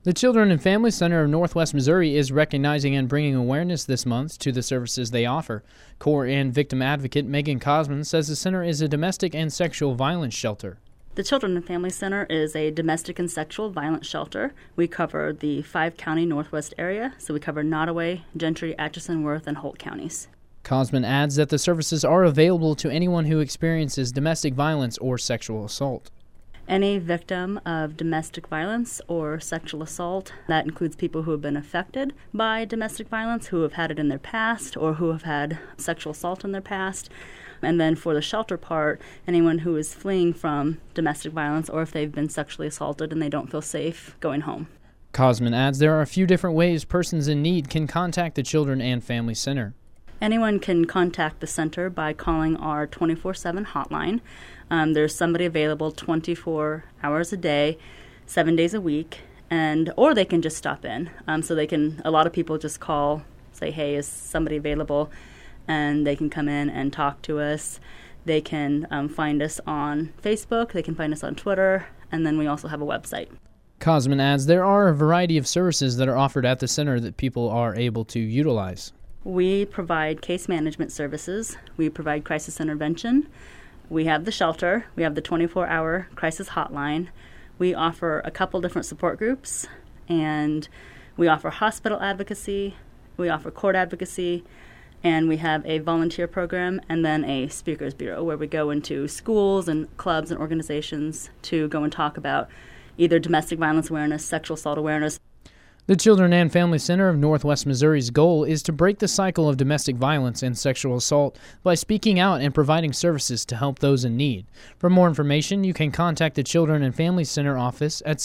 The Children and Family Center of Northwest Missouri is recognizing and bringing awareness this month to the services they offer. Core and victim advocate Megan Cosman says the center is a domestic and sexual violence shelter. The Children and Family Center is a domestic and sexual violence shelter. We cover the 5-county Northwest area, so we cover Nottoway, Gentry, Atchison, Worth, and Holt counties. Cosman adds that the services are available to anyone who experiences domestic violence or sexual assault. Any victim of domestic violence or sexual assault, that includes people who have been affected by domestic violence, who have had it in their past, or who have had sexual assault in their past. And then for the shelter part, anyone who is fleeing from domestic violence or if they've been sexually assaulted and they don't feel safe going home. Cosman adds there are a few different ways persons in need can contact the Children and Family Center. Anyone can contact the center by calling our 24/7 hotline. There's somebody available 24 hours a day, 7 days a week, or they can just stop in. A lot of people just call, say, hey, is somebody available? And they can come in and talk to us. They can find us on Facebook, they can find us on Twitter, and then we also have a website. Cosman adds there are a variety of services that are offered at the center that people are able to utilize. We provide case management services. We provide crisis intervention. We have the shelter. We have the 24-hour crisis hotline. We offer a couple different support groups, and we offer hospital advocacy. We offer court advocacy, and we have a volunteer program and then a speakers bureau where we go into schools and clubs and organizations to go and talk about either domestic violence awareness, sexual assault awareness. The Children and Family Center of Northwest Missouri's goal is to break the cycle of domestic violence and sexual assault by speaking out and providing services to help those in need. For more information, you can contact the Children and Family Center office at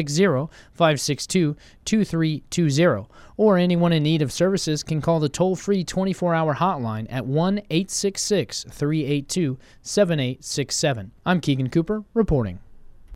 660-562-2320, or anyone in need of services can call the toll-free 24-hour hotline at 1-866-382-7867. I'm Keegan Cooper, reporting.